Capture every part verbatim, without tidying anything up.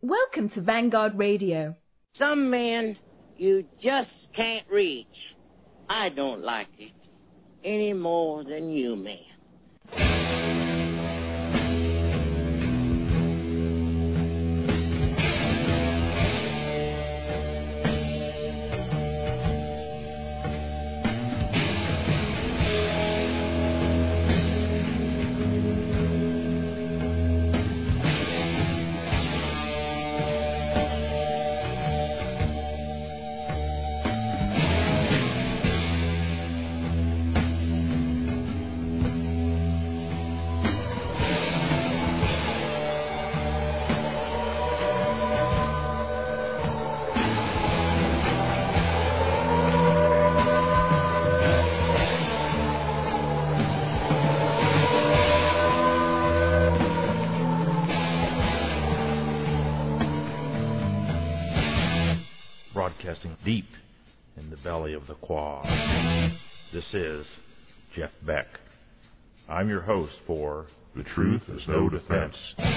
Welcome to Vanguard Radio. Some men you just can't reach. I don't like it any more than you, man. Broadcasting deep in the belly of the Quad. This is Jeff Beck. I'm your host for The Truth Is No Defense.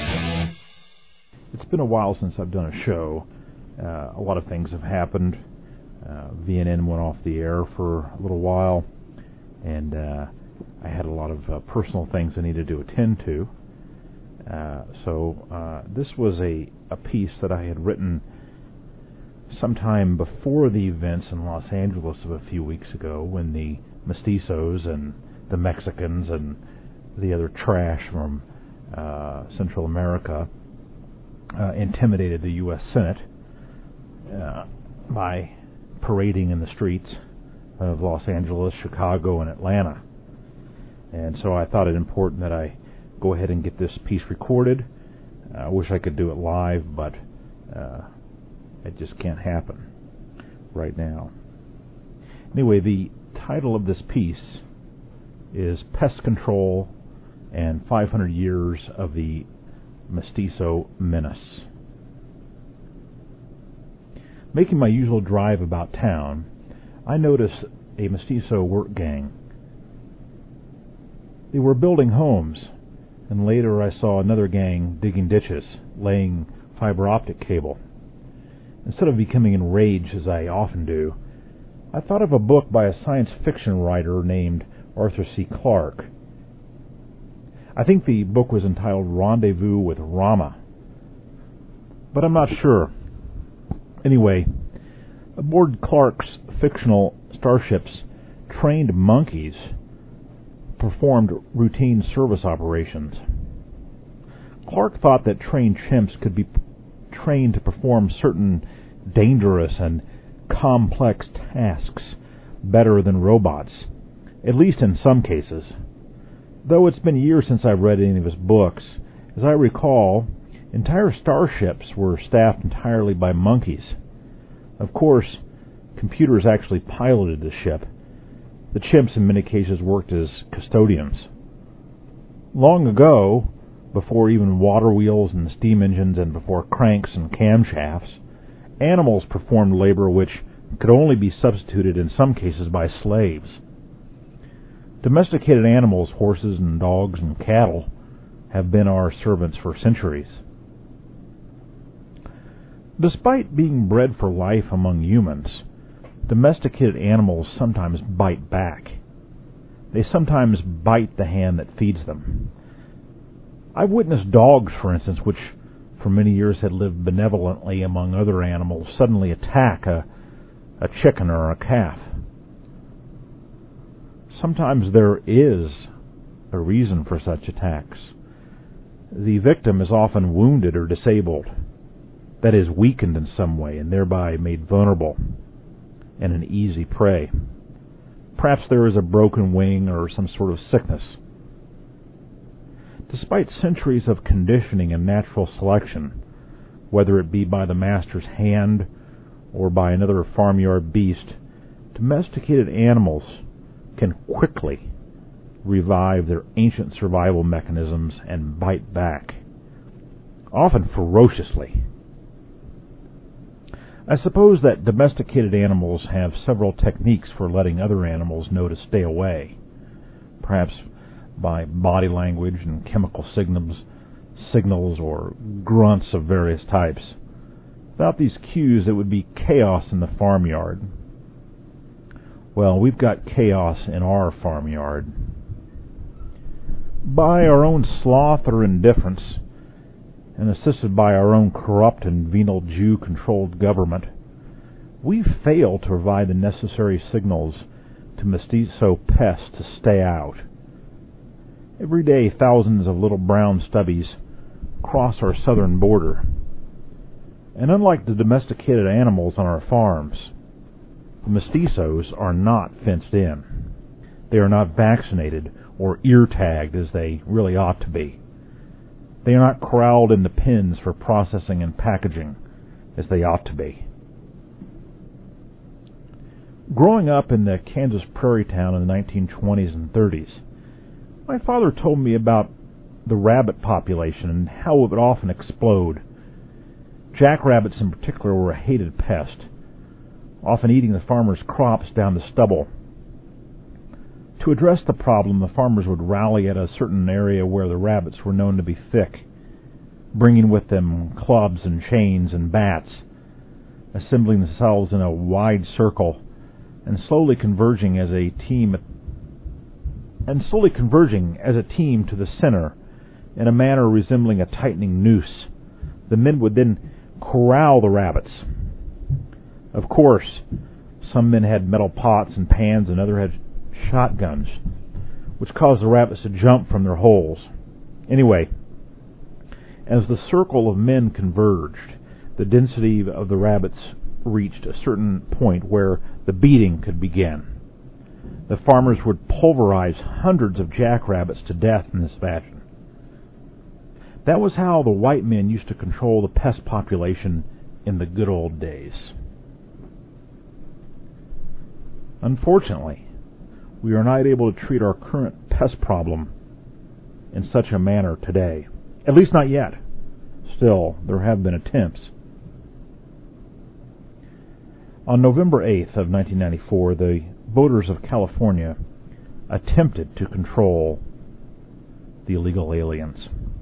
It's been a while since I've done a show. Uh, a lot of things have happened. Uh, V N N went off the air for a little while, and uh, I had a lot of uh, personal things I needed to attend to. Uh, so uh, this was a, a piece that I had written sometime before the events in Los Angeles of a few weeks ago, when the mestizos and the Mexicans and the other trash from uh, Central America uh, intimidated the U S Senate uh, by parading in the streets of Los Angeles, Chicago, and Atlanta. And so I thought it important that I go ahead and get this piece recorded. I uh, wish I could do it live, but uh, it just can't happen right now. Anyway, the title of this piece is Pest Control and five hundred Years of the Mestizo Menace. Making my usual drive about town, I noticed a mestizo work gang. They were building homes, and later I saw another gang digging ditches, laying fiber optic cable. Instead of becoming enraged, as I often do, I thought of a book by a science fiction writer named Arthur C. Clarke. I think the book was entitled Rendezvous with Rama, but I'm not sure. Anyway, aboard Clarke's fictional starships, trained monkeys performed routine service operations. Clarke thought that trained chimps could be trained to perform certain dangerous and complex tasks better than robots, at least in some cases. Though it's been years since I've read any of his books, as I recall, entire starships were staffed entirely by monkeys. Of course, computers actually piloted the ship. The chimps in many cases worked as custodians. Long ago, before even water wheels and steam engines and before cranks and camshafts, animals performed labor which could only be substituted in some cases by slaves. Domesticated animals, horses and dogs and cattle, have been our servants for centuries. Despite being bred for life among humans, domesticated animals sometimes bite back. They sometimes bite the hand that feeds them. I've witnessed dogs, for instance, which for many years had lived benevolently among other animals, suddenly attack a, a chicken or a calf. Sometimes there is a reason for such attacks. The victim is often wounded or disabled, that is, weakened in some way, and thereby made vulnerable and an easy prey. Perhaps there is a broken wing or some sort of sickness. Despite centuries of conditioning and natural selection, whether it be by the master's hand or by another farmyard beast, domesticated animals can quickly revive their ancient survival mechanisms and bite back, often ferociously. I suppose that domesticated animals have several techniques for letting other animals know to stay away, perhaps by body language and chemical signals signals or grunts of various types. Without these cues, it would be chaos in the farmyard. Well, we've got chaos in our farmyard. By our own sloth or indifference, and assisted by our own corrupt and venal Jew-controlled government, we fail to provide the necessary signals to mestizo pests to stay out. Every day, thousands of little brown stubbies cross our southern border. And unlike the domesticated animals on our farms, the mestizos are not fenced in. They are not vaccinated or ear-tagged as they really ought to be. They are not corralled into pens for processing and packaging as they ought to be. Growing up in the Kansas prairie town in the nineteen twenties and thirties, my father told me about the rabbit population and how it would often explode. Jackrabbits in particular were a hated pest, often eating the farmers' crops down to stubble. To address the problem, the farmers would rally at a certain area where the rabbits were known to be thick, bringing with them clubs and chains and bats, assembling themselves in a wide circle and slowly converging as a team and slowly converging as a team to the center in a manner resembling a tightening noose. The men would then corral the rabbits. Of course, some men had metal pots and pans and others had shotguns, which caused the rabbits to jump from their holes. Anyway, as the circle of men converged, the density of the rabbits reached a certain point where the beating could begin. The farmers would pulverize hundreds of jackrabbits to death in this fashion. That was how the white men used to control the pest population in the good old days. Unfortunately, we are not able to treat our current pest problem in such a manner today. At least not yet. Still, there have been attempts. On November eighth of nineteen ninety-four, the voters of California attempted to control the illegal aliens.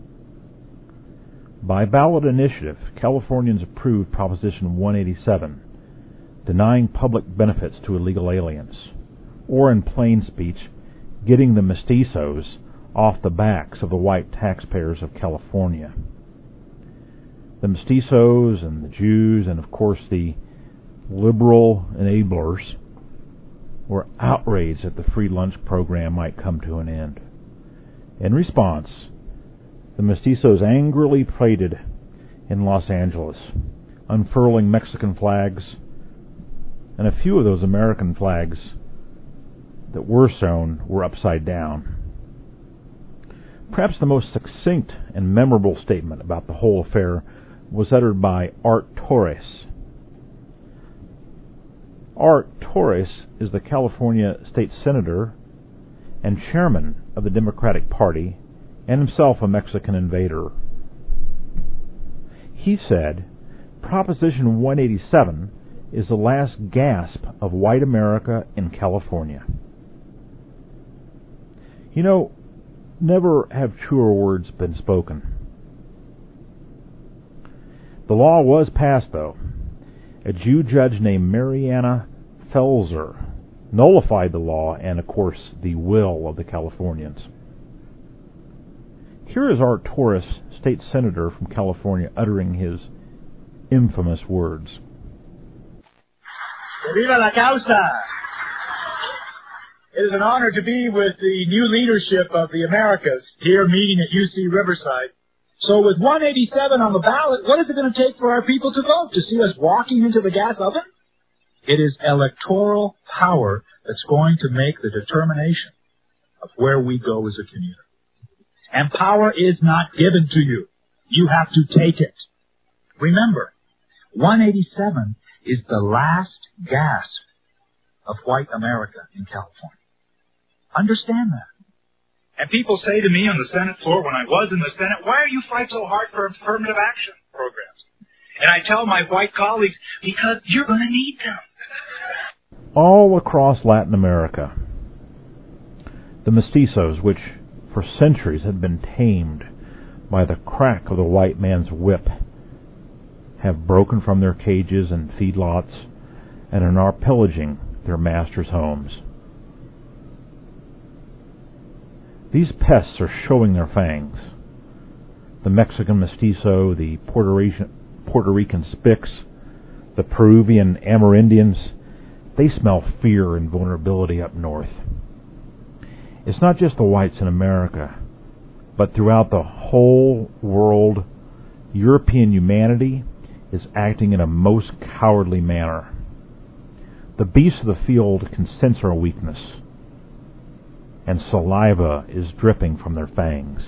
By ballot initiative, Californians approved Proposition one eighty-seven, denying public benefits to illegal aliens, or in plain speech, getting the mestizos off the backs of the white taxpayers of California. The mestizos and the Jews and, of course, the liberal enablers were outraged that the free lunch program might come to an end. In response, the mestizos angrily paraded in Los Angeles, unfurling Mexican flags, and a few of those American flags that were sewn were upside down. Perhaps the most succinct and memorable statement about the whole affair was uttered by Art Torres. Art Torres is the California state senator and chairman of the Democratic Party and himself a Mexican invader. He said, Proposition one eighty-seven is the last gasp of white America in California. You know, never have truer words been spoken. The law was passed, though. A Jew judge named Mariana Felser nullified the law and, of course, the will of the Californians. Here is Art Torres, state senator from California, uttering his infamous words. Viva la causa! It is an honor to be with the new leadership of the Americas here meeting at U C Riverside. So with one eighty-seven on the ballot, what is it going to take for our people to vote? To see us walking into the gas oven? It is electoral power that's going to make the determination of where we go as a community. And power is not given to you. You have to take it. Remember, one eighty-seven is the last gasp of white America in California. Understand that. And people say to me on the Senate floor when I was in the Senate, why are you fight so hard for affirmative action programs? And I tell my white colleagues, because you're going to need them. All across Latin America, the mestizos, which for centuries had been tamed by the crack of the white man's whip, have broken from their cages and feedlots and are now pillaging their masters' homes. These pests are showing their fangs. The Mexican mestizo, the Puerto Rican, Puerto Rican Spix, the Peruvian Amerindians, they smell fear and vulnerability up north. It's not just the whites in America, but throughout the whole world, European humanity is acting in a most cowardly manner. The beasts of the field can sense our weakness, and saliva is dripping from their fangs.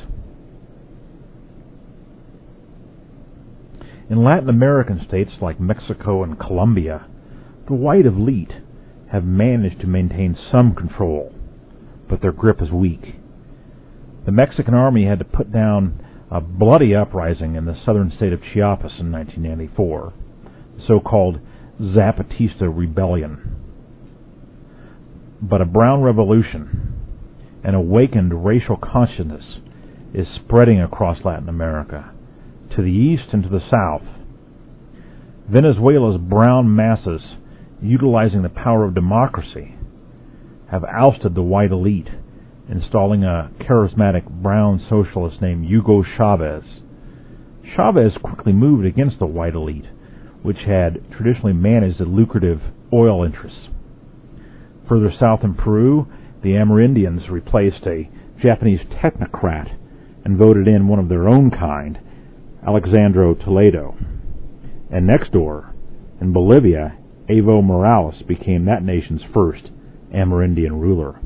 In Latin American states like Mexico and Colombia, the white elite have managed to maintain some control, but their grip is weak. The Mexican army had to put down a bloody uprising in the southern state of Chiapas in nineteen ninety-four, the so-called Zapatista Rebellion. But a brown revolution, an awakened racial consciousness, is spreading across Latin America, to the east and to the south. Venezuela's brown masses, utilizing the power of democracy, have ousted the white elite, installing a charismatic brown socialist named Hugo Chavez. Chavez quickly moved against the white elite, which had traditionally managed the lucrative oil interests. Further south in Peru, the Amerindians replaced a Japanese technocrat and voted in one of their own kind, Alexandro Toledo. And next door, in Bolivia, Evo Morales became that nation's first Amerindian ruler.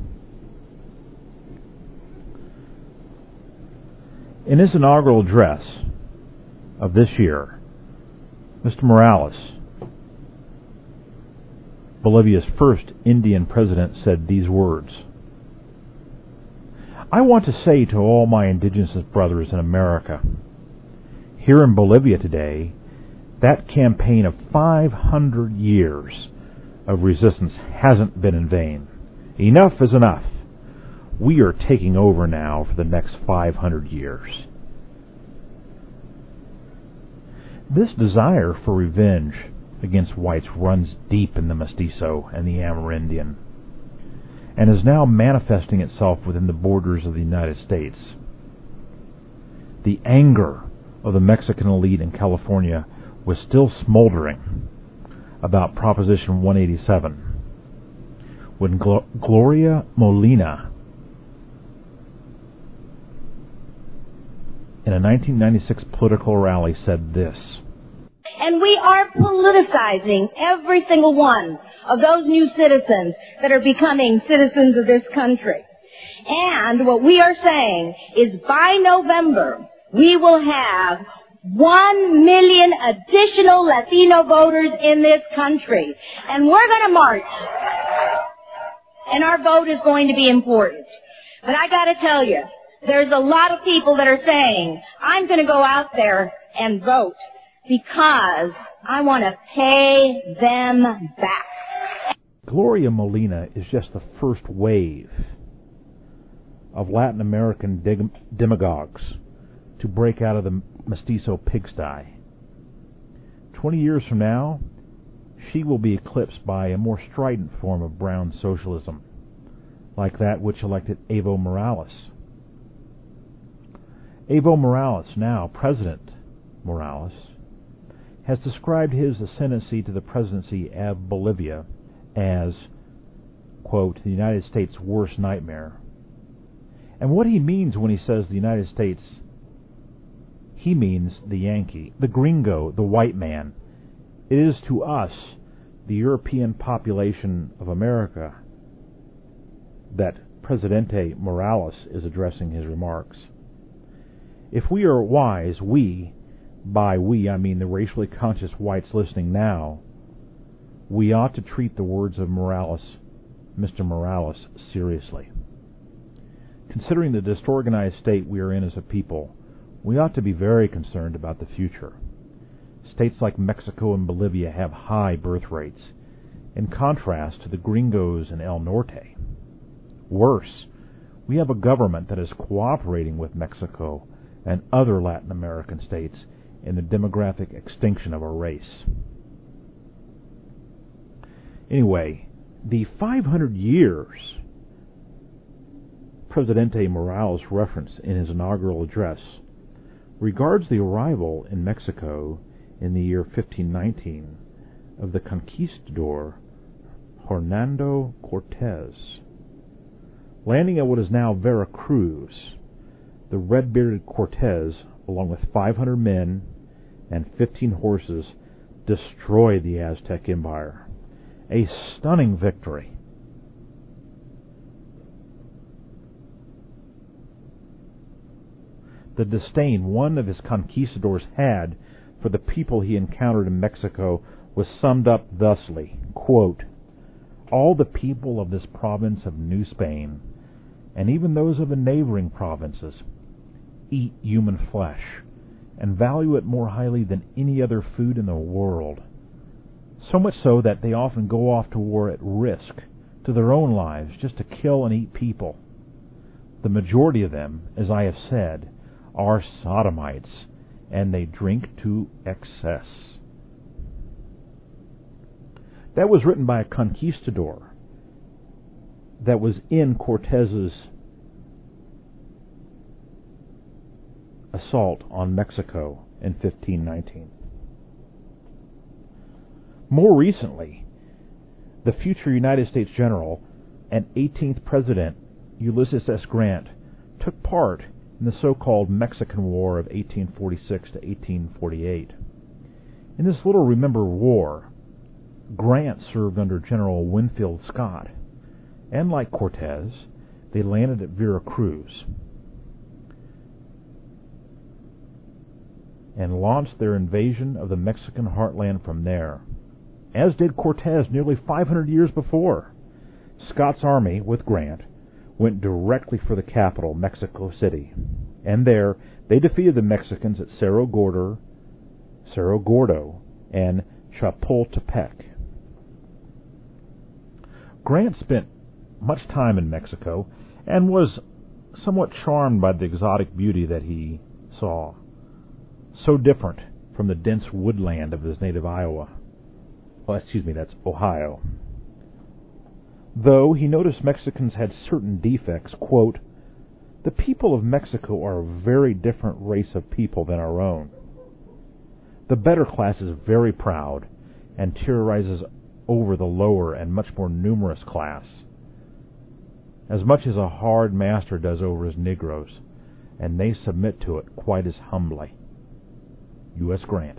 In his inaugural address of this year, Mister Morales, Bolivia's first Indian president, said these words: "I want to say to all my indigenous brothers in America, here in Bolivia today, that campaign of five hundred years of resistance hasn't been in vain. Enough is enough. We are taking over now for the next five hundred years." This desire for revenge against whites runs deep in the mestizo and the Amerindian, and is now manifesting itself within the borders of the United States. The anger of the Mexican elite in California was still smoldering about Proposition one eighty-seven when Glo- Gloria Molina, in a nineteen ninety-six political rally, said this: "And we are politicizing every single one of those new citizens that are becoming citizens of this country. And what we are saying is by November, we will have one million additional Latino voters in this country. And we're going to march. And our vote is going to be important. But I got to tell you, there's a lot of people that are saying, I'm going to go out there and vote because I want to pay them back." Gloria Molina is just the first wave of Latin American dig- demagogues to break out of the mestizo pigsty. Twenty years from now, she will be eclipsed by a more strident form of brown socialism, like that which elected Evo Morales. Evo Morales, now President Morales, has described his ascendancy to the presidency of Bolivia as, quote, the United States' worst nightmare. And what he means when he says the United States, he means the Yankee, the gringo, the white man. It is to us, the European population of America, that Presidente Morales is addressing his remarks. If we are wise, we, by we I mean the racially conscious whites listening now, we ought to treat the words of Morales, Mister Morales, seriously. Considering the disorganized state we are in as a people, we ought to be very concerned about the future. States like Mexico and Bolivia have high birth rates, in contrast to the gringos in El Norte. Worse, we have a government that is cooperating with Mexico and other Latin American states in the demographic extinction of a race. Anyway, the five hundred years Presidente Morales referenced in his inaugural address regards the arrival in Mexico in the year fifteen nineteen of the conquistador Hernando Cortez. Landing at what is now Veracruz, the red-bearded Cortez, along with five hundred men and fifteen horses, destroyed the Aztec Empire. A stunning victory. The disdain one of his conquistadors had for the people he encountered in Mexico was summed up thusly, quote, "All the people of this province of New Spain, and even those of the neighboring provinces, eat human flesh, and value it more highly than any other food in the world. So much so that they often go off to war at risk to their own lives just to kill and eat people. The majority of them, as I have said, are sodomites, and they drink to excess." That was written by a conquistador that was in Cortez's assault on Mexico in fifteen nineteen. More recently, the future United States General and eighteenth President Ulysses S. Grant took part in the so-called Mexican War of eighteen forty-six to eighteen forty-eight. In this little remembered war, Grant served under General Winfield Scott, and like Cortez, they landed at Veracruz and launched their invasion of the Mexican heartland from there, as did Cortez nearly five hundred years before. Scott's army, with Grant, went directly for the capital, Mexico City, and there they defeated the Mexicans at Cerro Gordo, Cerro Gordo, and Chapultepec. Grant spent much time in Mexico and was somewhat charmed by the exotic beauty that he saw, so different from the dense woodland of his native Iowa. Well, excuse me, that's Ohio. Though he noticed Mexicans had certain defects, quote, "The people of Mexico are a very different race of people than our own. The better class is very proud and terrorizes over the lower and much more numerous class, as much as a hard master does over his Negroes, and they submit to it quite as humbly." U S Grant.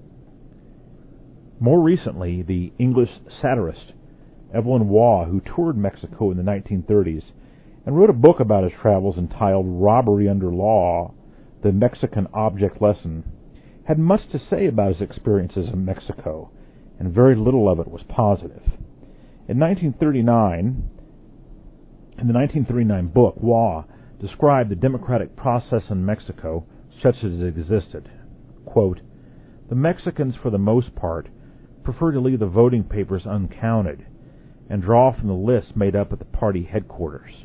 More recently, the English satirist Evelyn Waugh, who toured Mexico in the nineteen thirties and wrote a book about his travels entitled Robbery Under Law, The Mexican Object Lesson, had much to say about his experiences in Mexico, and very little of it was positive. In nineteen thirty-nine, in the nineteen thirty-nine book, Waugh described the democratic process in Mexico such as it existed. Quote, "The Mexicans, for the most part, prefer to leave the voting papers uncounted and draw from the lists made up at the party headquarters."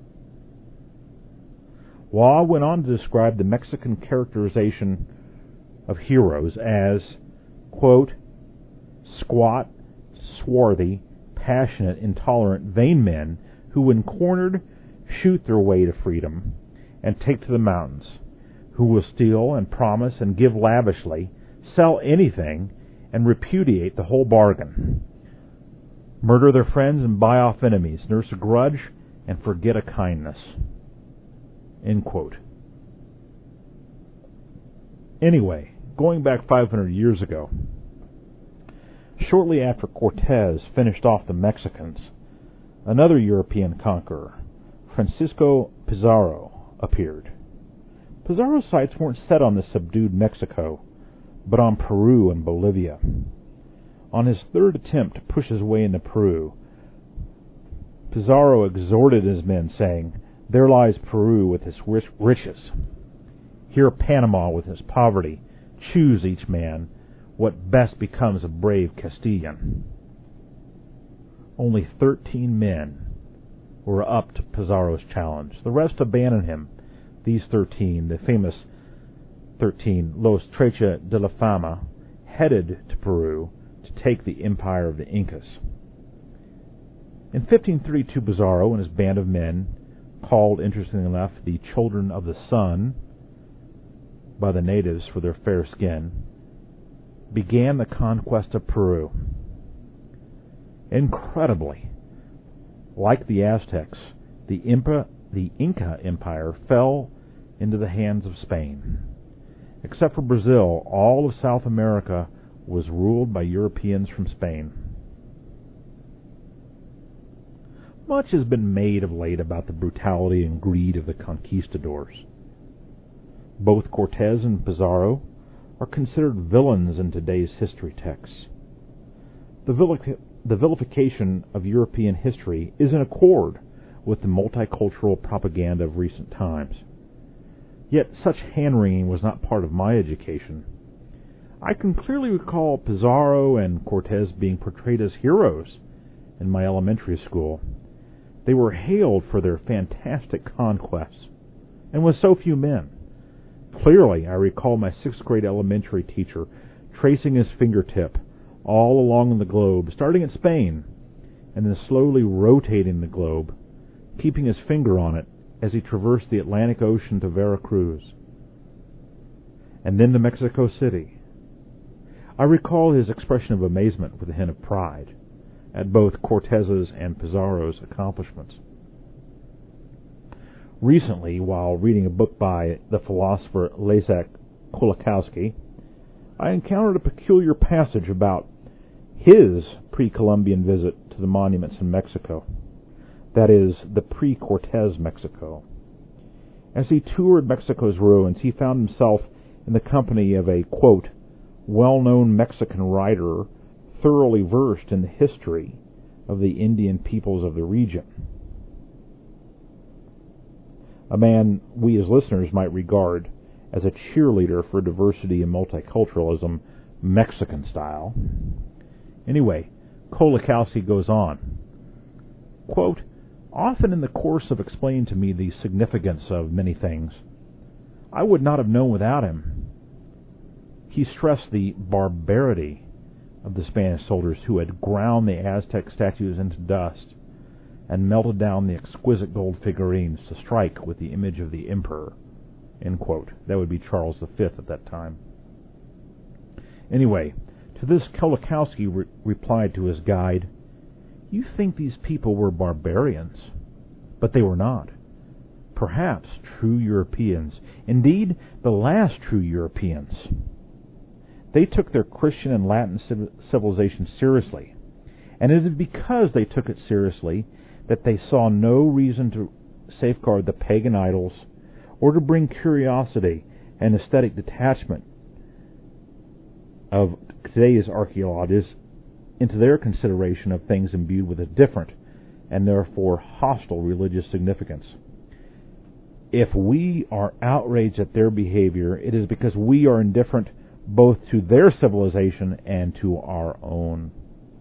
Waugh went on to describe the Mexican characterization of heroes as, quote, "squat, swarthy, passionate, intolerant, vain men who, when cornered, shoot their way to freedom and take to the mountains, who will steal and promise and give lavishly, sell anything, and repudiate the whole bargain, murder their friends and buy off enemies, nurse a grudge and forget a kindness." End quote. Anyway, going back five hundred years ago, shortly after Cortez finished off the Mexicans, another European conqueror, Francisco Pizarro, appeared. Pizarro's sights weren't set on the subdued Mexico, but on Peru and Bolivia. On his third attempt to push his way into Peru, Pizarro exhorted his men, saying, "There lies Peru with its riches. Here Panama with its poverty. Choose each man what best becomes a brave Castilian." Only thirteen men were up to Pizarro's challenge. The rest abandoned him. These thirteen, the famous thirteen, Los Trece de la Fama headed to Peru to take the empire of the Incas. In fifteen thirty-two, Pizarro and his band of men, called, interestingly enough, the Children of the Sun by the natives for their fair skin, began the conquest of Peru. Incredibly, like the Aztecs, the Inca, the Inca Empire fell into the hands of Spain. Except for Brazil, all of South America was ruled by Europeans from Spain. Much has been made of late about the brutality and greed of the conquistadors. Both Cortez and Pizarro are considered villains in today's history texts. The, vil- the vilification of European history is in accord with the multicultural propaganda of recent times. Yet such hand-wringing was not part of my education. I can clearly recall Pizarro and Cortez being portrayed as heroes in my elementary school. They were hailed for their fantastic conquests, and with so few men. Clearly, I recall my sixth grade elementary teacher tracing his fingertip all along the globe, starting at Spain, and then slowly rotating the globe, keeping his finger on it as he traversed the Atlantic Ocean to Veracruz, and then to Mexico City. I recall his expression of amazement with a hint of pride at both Cortez's and Pizarro's accomplishments. Recently, while reading a book by the philosopher Leszek Kolakowski, I encountered a peculiar passage about his pre-Columbian visit to the monuments in Mexico, that is, the pre-Cortez Mexico. As he toured Mexico's ruins, he found himself in the company of a, quote, well-known Mexican writer thoroughly versed in the history of the Indian peoples of the region. A man we as listeners might regard as a cheerleader for diversity and multiculturalism, Mexican style. Anyway, Kolakowski goes on, quote, often in the course of explaining to me the significance of many things, I would not have known without him. He stressed the barbarity of the Spanish soldiers who had ground the Aztec statues into dust and melted down the exquisite gold figurines to strike with the image of the emperor, end quote. That would be Charles the Fifth at that time. Anyway, to this Kolakowski re- replied to his guide, you think these people were barbarians, but they were not. Perhaps true Europeans, indeed the last true Europeans. They took their Christian and Latin civilization seriously, and it is because they took it seriously that they saw no reason to safeguard the pagan idols or to bring curiosity and aesthetic detachment of today's archaeologists into their consideration of things imbued with a different and therefore hostile religious significance. If we are outraged at their behavior, it is because we are indifferent both to their civilization and to our own.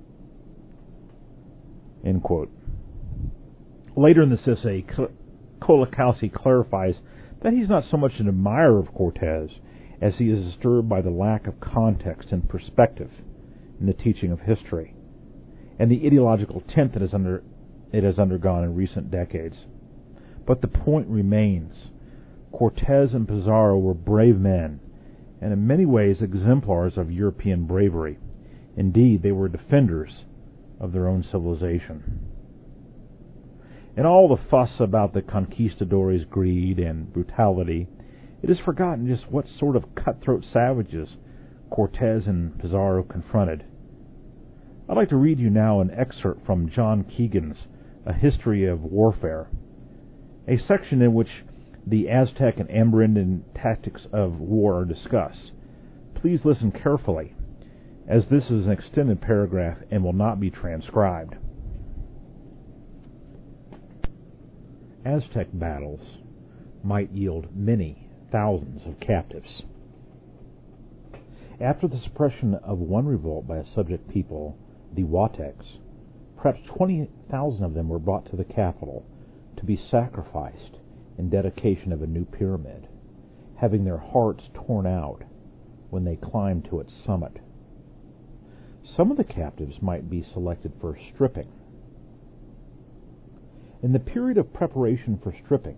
End quote. Later in this essay, Kolakowski clarifies that he's not so much an admirer of Cortez as he is disturbed by the lack of context and perspective in the teaching of history, and the ideological tint that is under, it has undergone in recent decades. But the point remains. Cortez and Pizarro were brave men, and in many ways exemplars of European bravery. Indeed, they were defenders of their own civilization. In all the fuss about the conquistadores' greed and brutality, it is forgotten just what sort of cutthroat savages Cortez and Pizarro confronted. I'd like to read you now an excerpt from John Keegan's A History of Warfare, a section in which the Aztec and Amerindian tactics of war are discussed. Please listen carefully, as this is an extended paragraph and will not be transcribed. Aztec battles might yield many thousands of captives. After the suppression of one revolt by a subject people, the Huatecs, perhaps twenty thousand of them were brought to the capital to be sacrificed in dedication of a new pyramid. having their hearts torn out when they climbed to its summit. Some of the captives might be selected for stripping. In the period of preparation for stripping,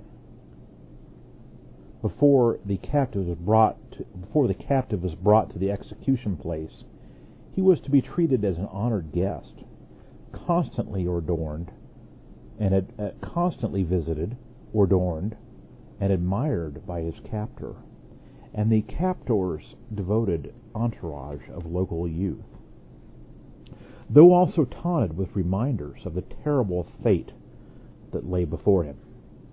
before the captive was brought to, before the captive was brought to the execution place, he was to be treated as an honored guest, constantly adorned, and ad, uh, constantly visited, adorned, and admired by his captor, and the captor's devoted entourage of local youth, though also taunted with reminders of the terrible fate that lay before him.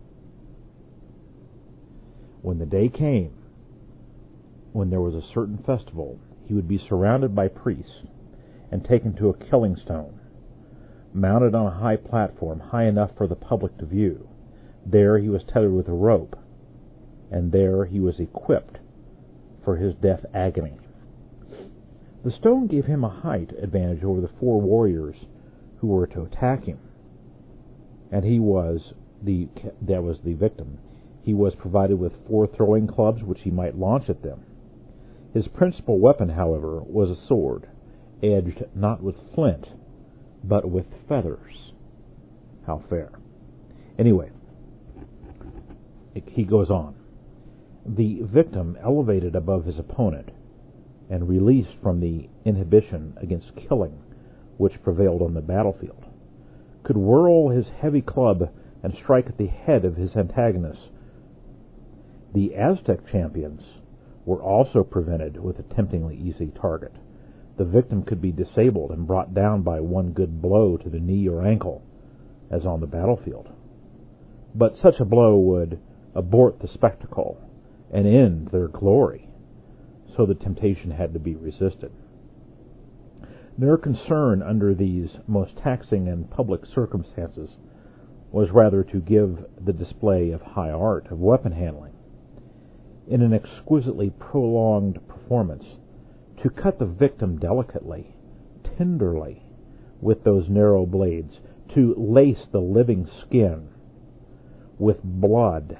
When the day came, when there was a certain festival, he would be surrounded by priests and taken to a killing stone, mounted on a high platform high enough for the public to view. There he was tethered with a rope, and there he was equipped for his death agony. The stone gave him a height advantage over the four warriors who were to attack him, and he was the that was the victim. He was provided with four throwing clubs which he might launch at them. His principal weapon, however, was a sword, edged not with flint, but with feathers. How fair. Anyway, he goes on. The victim, elevated above his opponent and released from the inhibition against killing which prevailed on the battlefield, could whirl his heavy club and strike at the head of his antagonist. The Aztec champions were also prevented with a temptingly easy target. The victim could be disabled and brought down by one good blow to the knee or ankle, as on the battlefield. But such a blow would abort the spectacle and end their glory, so the temptation had to be resisted. Their concern under these most taxing and public circumstances was rather to give the display of high art of weapon handling. In an exquisitely prolonged performance, to cut the victim delicately, tenderly, with those narrow blades, to lace the living skin with blood.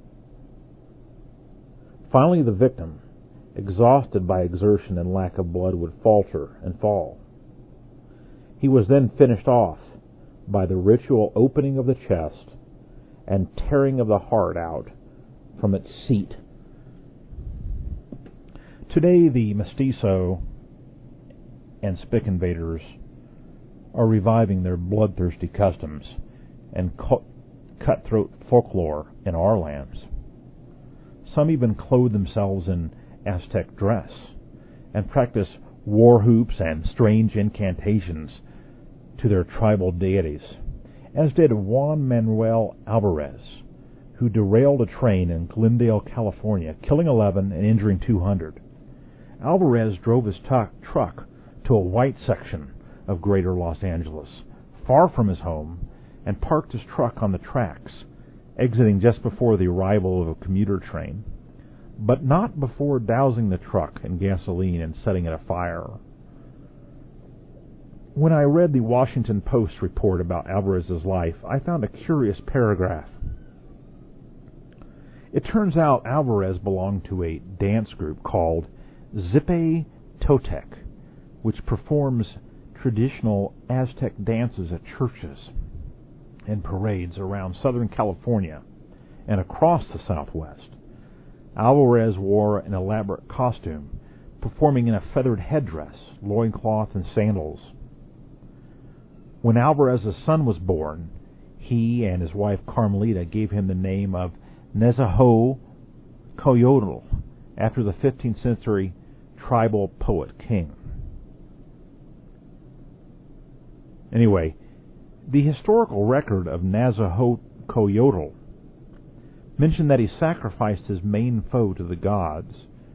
Finally, the victim, exhausted by exertion and lack of blood, would falter and fall. He was then finished off by the ritual opening of the chest and tearing of the heart out from its seat. Today, the mestizo and spick invaders are reviving their bloodthirsty customs and cutthroat folklore in our lands. Some even clothe themselves in Aztec dress and practice war whoops and strange incantations to their tribal deities, as did Juan Manuel Alvarez, who derailed a train in Glendale, California, killing eleven and injuring two hundred. Alvarez drove his t- truck to a white section of greater Los Angeles, far from his home, and parked his truck on the tracks, exiting just before the arrival of a commuter train, but not before dousing the truck in gasoline and setting it afire. When I read the Washington Post report about Alvarez's life, I found a curious paragraph. It turns out Alvarez belonged to a dance group called Zipe Totec, which performs traditional Aztec dances at churches and parades around Southern California and across the Southwest. Alvarez wore an elaborate costume, performing in a feathered headdress, loincloth, and sandals. When Alvarez's son was born, he and his wife Carmelita gave him the name of Nezahualcóyotl, after the fifteenth century tribal poet king. Anyway, the historical record of Nezahualcóyotl mentioned that he sacrificed his main foe to the gods.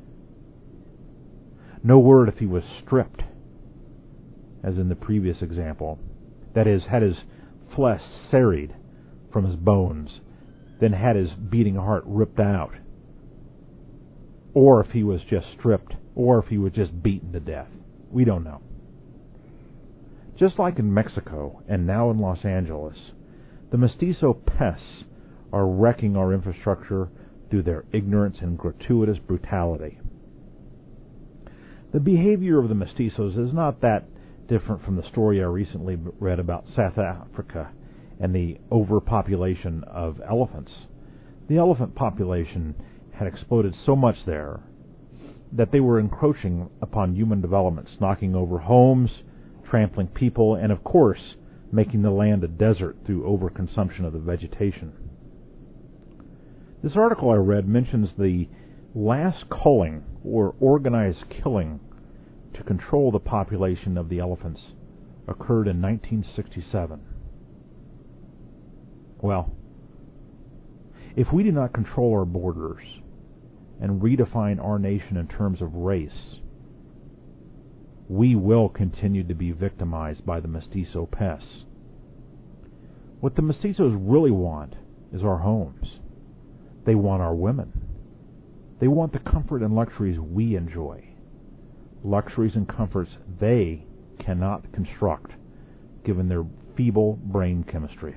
No word if he was stripped, as in the previous example, that is, had his flesh serried from his bones, then had his beating heart ripped out, or if he was just stripped, or if he was just beaten to death. We don't know. Just like in Mexico and now in Los Angeles, the mestizo pests are wrecking our infrastructure, through their ignorance and gratuitous brutality. The behavior of the mestizos is not that different from the story I recently read about South Africa and the overpopulation of elephants. The elephant population had exploded so much there that they were encroaching upon human developments, knocking over homes, trampling people, and of course, making the land a desert through overconsumption of the vegetation. This article I read mentions the last culling or organized killing to control the population of the elephants occurred in nineteen sixty-seven. Well, if we do not control our borders and redefine our nation in terms of race, we will continue to be victimized by the mestizo pests. What the mestizos really want is our homes. They want our women. They want the comfort and luxuries we enjoy. Luxuries and comforts they cannot construct, given their feeble brain chemistry.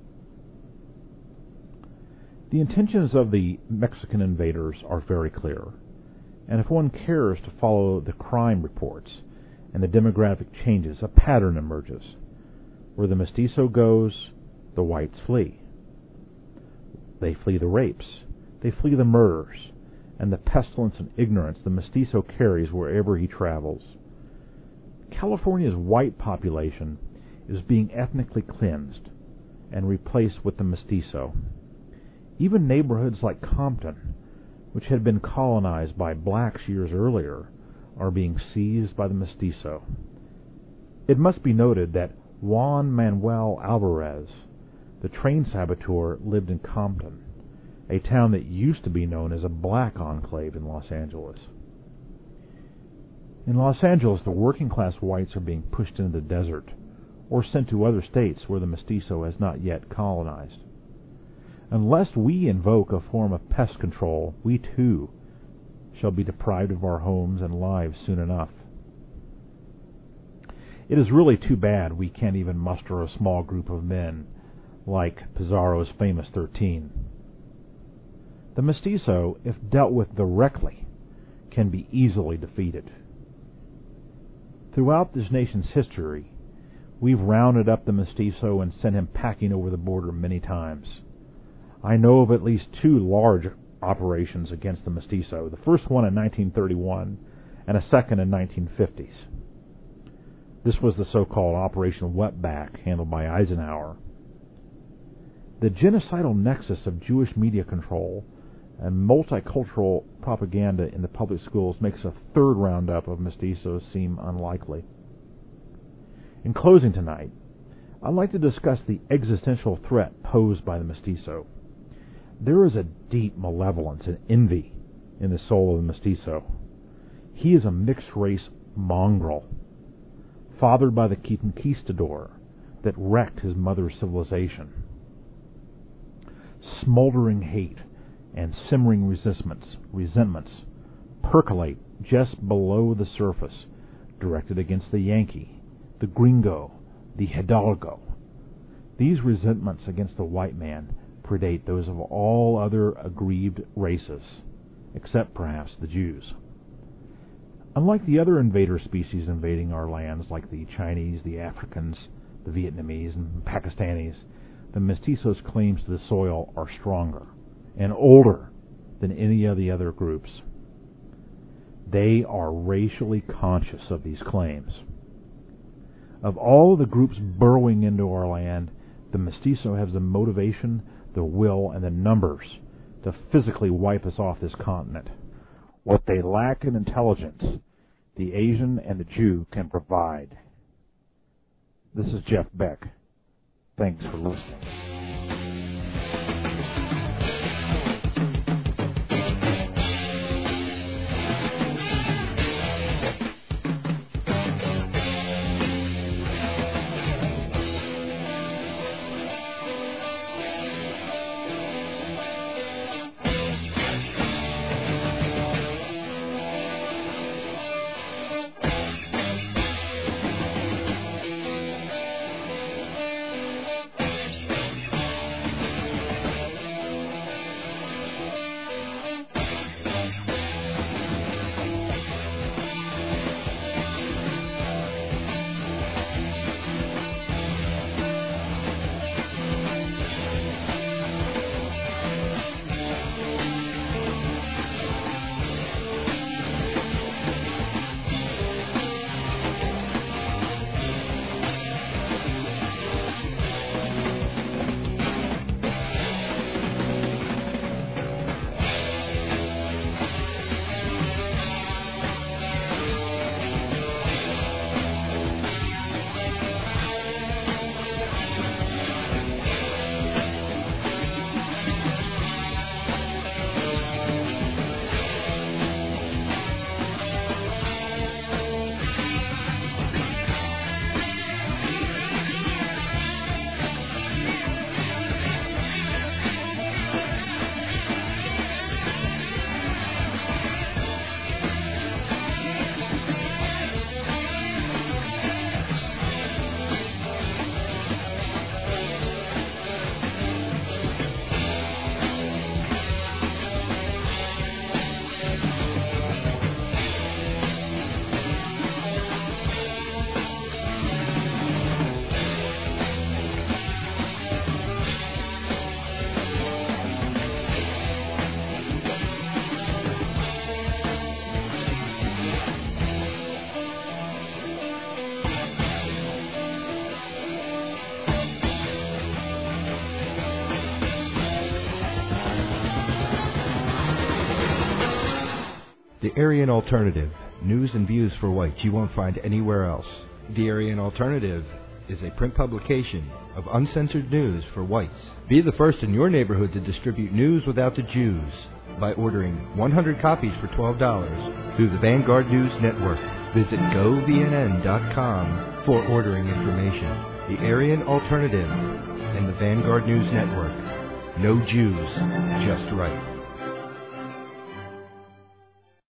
The intentions of the Mexican invaders are very clear, and if one cares to follow the crime reports and the demographic changes, a pattern emerges. Where the mestizo goes, the whites flee. They flee the rapes, they flee the murders, and the pestilence and ignorance the mestizo carries wherever he travels. California's white population is being ethnically cleansed and replaced with the mestizo. Even neighborhoods like Compton, which had been colonized by blacks years earlier, are being seized by the mestizo. It must be noted that Juan Manuel Alvarez, the train saboteur, lived in Compton, a town that used to be known as a black enclave in Los Angeles. In Los Angeles, the working-class whites are being pushed into the desert or sent to other states where the mestizo has not yet colonized. Unless we invoke a form of pest control, we too shall be deprived of our homes and lives soon enough. It is really too bad we can't even muster a small group of men like Pizarro's famous Thirteen. The mestizo, if dealt with directly, can be easily defeated. Throughout this nation's history, we've rounded up the mestizo and sent him packing over the border many times. I know of at least two large operations against the mestizo, the first one in nineteen thirty-one and a second in nineteen fifties. This was the so-called Operation Wetback, handled by Eisenhower. The genocidal nexus of Jewish media control and multicultural propaganda in the public schools makes a third roundup of mestizos seem unlikely. In closing tonight, I'd like to discuss the existential threat posed by the mestizo. There is a deep malevolence and envy in the soul of the mestizo. He is a mixed-race mongrel, fathered by the conquistador that wrecked his mother's civilization. Smoldering hate and simmering resentments, resentments percolate just below the surface, directed against the Yankee, the Gringo, the Hidalgo. These resentments against the white man predate those of all other aggrieved races, except perhaps the Jews. Unlike the other invader species invading our lands, like the Chinese, the Africans, the Vietnamese, and Pakistanis, the mestizo's claims to the soil are stronger and older than any of the other groups. They are racially conscious of these claims. Of all the groups burrowing into our land, the mestizo has the motivation, the will, and the numbers to physically wipe us off this continent. What they lack in intelligence, the Asian and the Jew can provide. This is Jeff Beck. Thanks for listening. Aryan Alternative, news and views for whites you won't find anywhere else. The Aryan Alternative is a print publication of uncensored news for whites. Be the first in your neighborhood to distribute news without the Jews by ordering one hundred copies for twelve dollars through the Vanguard News Network. Visit go v n n dot com for ordering information. The Aryan Alternative and the Vanguard News Network. No Jews, just right.